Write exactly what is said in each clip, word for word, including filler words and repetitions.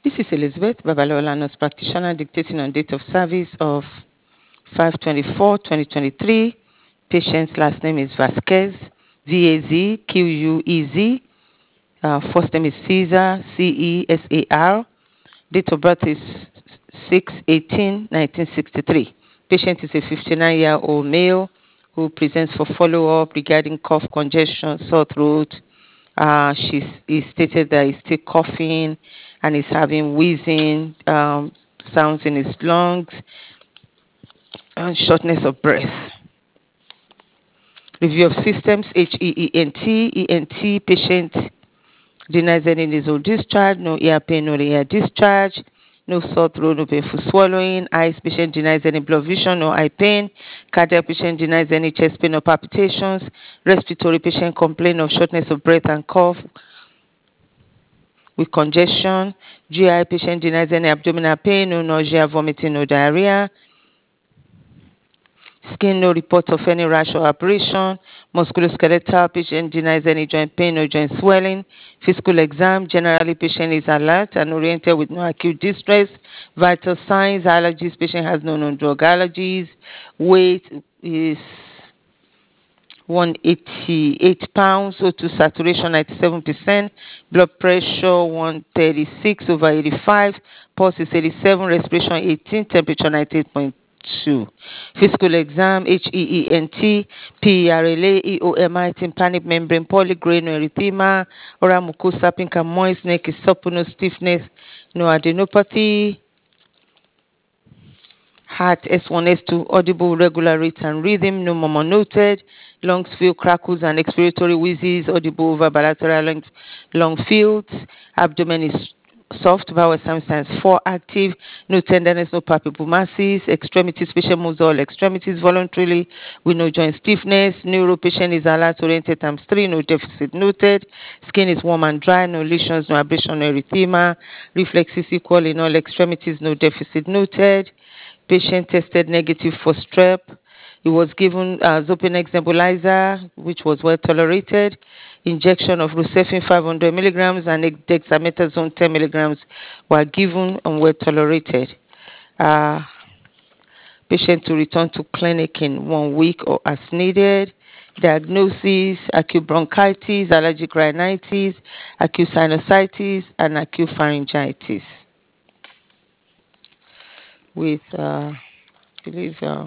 This is Elizabeth Babalola, nurse practitioner, dictating on date of service of five twenty-four twenty twenty-three. Patient's last name is Vasquez, V A Z Q U E Z. Uh, first name is Caesar, C E S A R. Date of birth is six eighteen nineteen sixty-three. Patient is a fifty-nine-year-old male who presents for follow-up regarding cough, congestion, sore throat. Uh, she's he stated that he's still coughing and he's having wheezing um, sounds in his lungs and shortness of breath. Review of systems, H E E N T, E N T, patient denies any nasal discharge, no ear pain, no ear discharge, no sore throat, no painful swallowing. Eyes, patient denies any blood vision, no eye pain. Cardiac, patient denies any chest pain or palpitations. Respiratory, patient complain of shortness of breath and cough with congestion. G I, patient denies any abdominal pain, no nausea, vomiting, no diarrhea. Skin, no report of any rash or abrasion. Musculoskeletal, patient denies any joint pain or joint swelling. Physical exam, generally patient is alert and oriented with no acute distress. Vital signs, allergies, patient has no known drug allergies. Weight is one hundred eighty-eight pounds, O two saturation ninety-seven percent, blood pressure one thirty-six over eighty-five, pulse is eighty-seven, respiration eighteen, temperature ninety-eight point two. Physical exam, H E E N T, P E R L A, E O M I, tympanic membrane, polygrain, no erythema, oral mucosa, pink and moist, neck is supple, no stiffness, no adenopathy. Heart S one, S two, audible, regular rate and rhythm, no murmur noted. Lungs feel crackles and expiratory wheezes, audible over bilateral lung, lung fields. Abdomen is soft, bowel signs four active, no tenderness, no palpable masses. Extremities, patient moves all extremities voluntarily with no joint stiffness. Neuro, patient is alert, oriented times three, no deficit noted. Skin is warm and dry, no lesions, no abrasion, no erythema. Reflexes equal in all extremities, no deficit noted. Patient tested negative for strep. He was given uh, Zopinex nebulizer, which was well tolerated. Injection of Rucefin five hundred milligrams and dexamethasone ten milligrams were given and well tolerated. Uh, patient to return to clinic in one week or as needed. Diagnosis, acute bronchitis, allergic rhinitis, acute sinusitis, and acute pharyngitis with, uh, I believe, uh,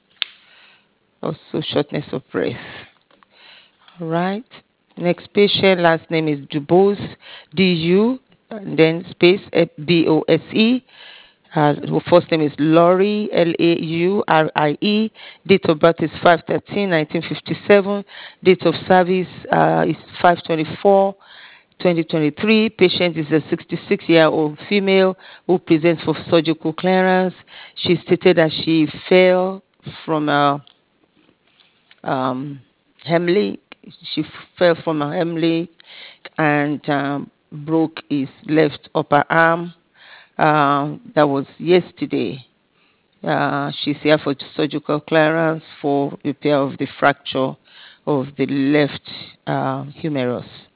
also shortness of breath. All right. Next patient, last name is Dubose, D U, and then space B O S E. Uh, first name is Laurie, L A U R I E. Date of birth is five thirteen nineteen fifty-seven. Date of service uh, is five twenty-four twenty twenty-three. Patient is a sixty-six-year-old female who presents for surgical clearance. She stated that she fell from a um, Hemley. She fell from a Hemley and um, broke his left upper arm. Uh, that was yesterday. Uh, she's here for surgical clearance for repair of the fracture of the left uh, humerus.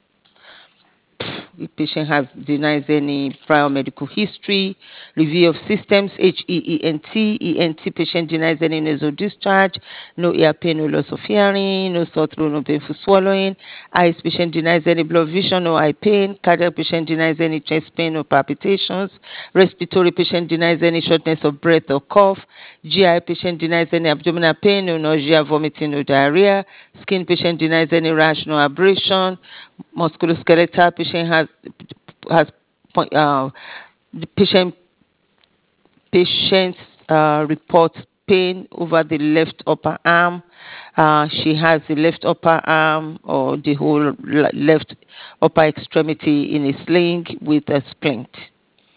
The patient has denies any prior medical history. Review of systems, H E E N T. E N T patient denies any nasal discharge, no ear pain, no loss of hearing, no sore throat, no painful swallowing. Eyes patient denies any blood vision, no eye pain. Cardiac patient denies any chest pain or palpitations. Respiratory patient denies any shortness of breath or cough. G I patient denies any abdominal pain, no nausea, vomiting, no diarrhea. Skin patient denies any rash, no abrasion. Musculoskeletal patient has has uh, the patient patient uh, reports pain over the left upper arm. Uh, she has the left upper arm or the whole left upper extremity in a sling with a splint.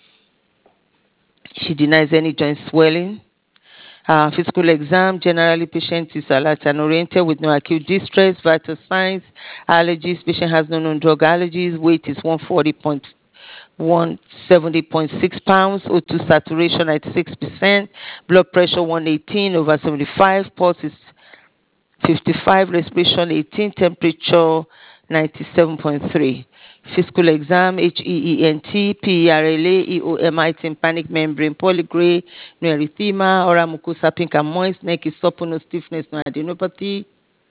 She denies any joint swelling. Uh, physical exam, generally patient is alert and oriented with no acute distress. Vital signs, allergies, patient has no known drug allergies. Weight is one forty point one seventy point six pounds. O two saturation ninety-six percent. Blood pressure one eighteen over seventy-five. Pulse is fifty-five. Respiration eighteen. Temperature ninety-seven point three. Physical exam, H E E N T, P E R L A, E O M I, tympanic membrane, polygray, no erythema, oral mucosa pink and moist, neck is supple, no stiffness, no adenopathy.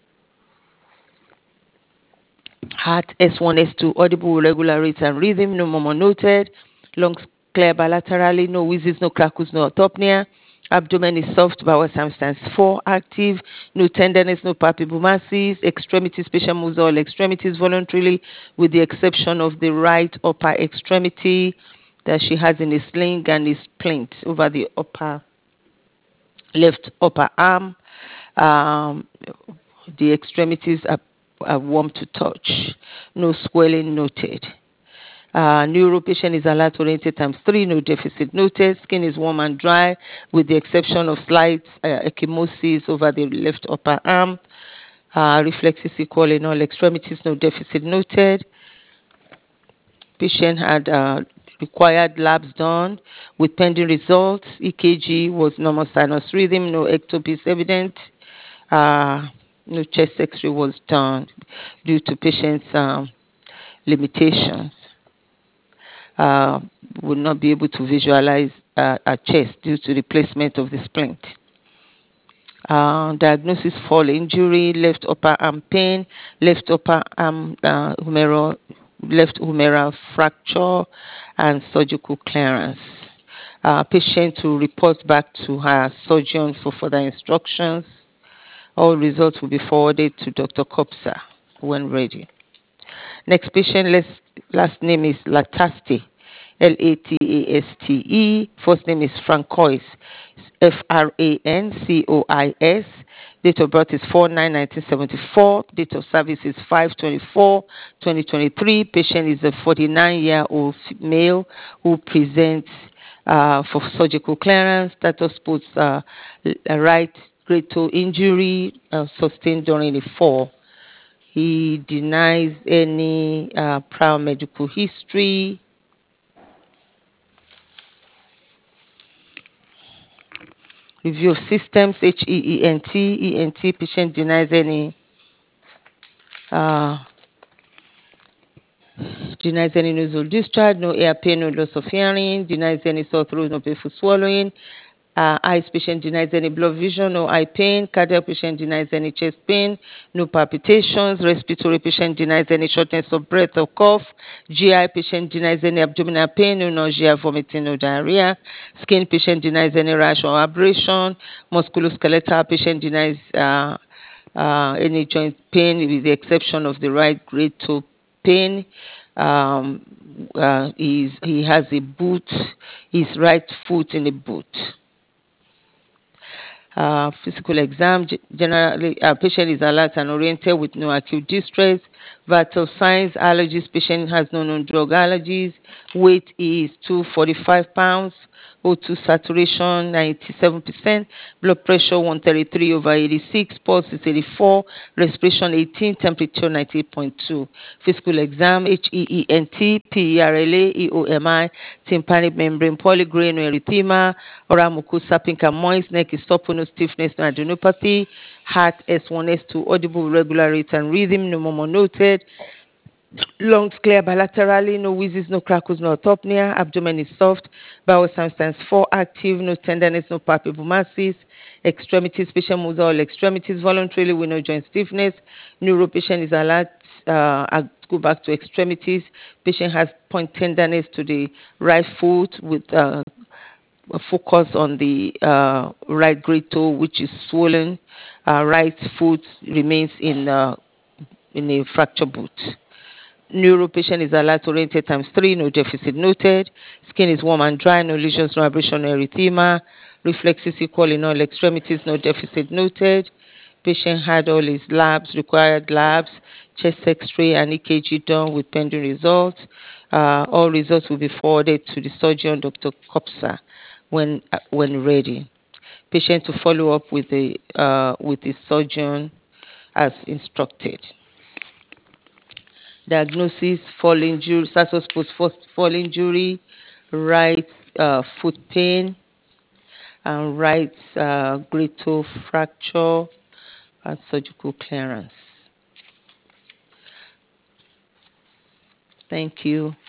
Heart S one, S two, audible, regular rate and rhythm, no murmur noted. Lungs clear bilaterally, no wheezes, no crackles, no autopnea. Abdomen is soft, bowel times four, active, no tenderness, no palpable masses. Extremities, patient moves all extremities voluntarily, with the exception of the right upper extremity that she has in a sling and is splint over the upper left upper arm. Um, the extremities are, are warm to touch. No swelling noted. Uh, neuro patient is alert oriented times three, no deficit noted. Skin is warm and dry, with the exception of slight uh, ecchymosis over the left upper arm. Uh, reflexes equal in all extremities, no deficit noted. Patient had uh, required labs done with pending results. E K G was normal sinus rhythm, no ectopy evident. Uh, no chest X-ray was done due to patient's um, limitations. Uh, would not be able to visualize uh, a chest due to replacement of the splint. Uh, diagnosis: fall injury, left upper arm pain, left upper arm uh, humeral, left humeral fracture, and surgical clearance. Uh, patient to report back to her surgeon for further instructions. All results will be forwarded to Doctor Kopsa when ready. Next patient, last, last name is Lataste, L A T A S T E. First name is Francois, F R A N C O I S. Date of birth is four nine nineteen seventy-four. Date of service is five twenty-four twenty twenty-three. Patient is a forty-nine-year-old male who presents uh, for surgical clearance. Status puts uh, right great toe injury uh, sustained during the fall. He denies any uh, prior medical history. Review of systems, H E E N T, E N T, patient denies any uh, denies any nasal discharge, no air pain, no loss of hearing, denies any sore throat, no painful swallowing. Uh, eyes patient denies any blood vision, no eye pain. Cardiac patient denies any chest pain, no palpitations. Respiratory patient denies any shortness of breath or cough. G I patient denies any abdominal pain, no nausea, vomiting, no diarrhea. Skin patient denies any rash or abrasion. Musculoskeletal patient denies uh, uh, any joint pain, with the exception of the right great toe pain. Um, uh, he's, he has a boot, his right foot in a boot. Uh, physical exam, generally, uh, patient is alert and oriented with no acute distress. Vital signs, allergies, patient has no known drug allergies. Weight is two hundred forty-five pounds. O two saturation ninety-seven percent. Blood pressure one thirty-three over eighty-six. Pulse is eighty-four. Respiration eighteen. Temperature ninety-eight point two. Physical exam, H E E N T, P E R L A, E O M I, tympanic membrane, polygray, no erythema, oral mucosa pink and moist, neck is supple, no stiffness, no adenopathy. Heart S one, S two, audible, regular rate and rhythm, no murmur noted. Lungs clear bilaterally, no wheezes, no crackles, no autopnea. Abdomen is soft. Bowel sound stands four, active, no tenderness, no palpable masses. Extremities, patient moves all extremities voluntarily with no joint stiffness. Neuro patient is alert. Uh, I go back to extremities. Patient has point tenderness to the right foot with uh, a focus on the uh, right great toe, which is swollen. Uh, right foot remains in uh, in a fracture boot. Neuro patient is alert oriented times three, no deficit noted. Skin is warm and dry, no lesions, no abrasion, no erythema. Reflexes equal in all extremities, no deficit noted. Patient had all his labs, required labs, chest X-ray and E K G done with pending results. Uh, all results will be forwarded to the surgeon, Doctor Kopsa, when uh, when ready. Patient to follow up with the uh, with the surgeon as instructed. Diagnosis: fall injury, status post fall injury, right uh, foot pain, and right uh, great toe fracture, and surgical clearance. Thank you.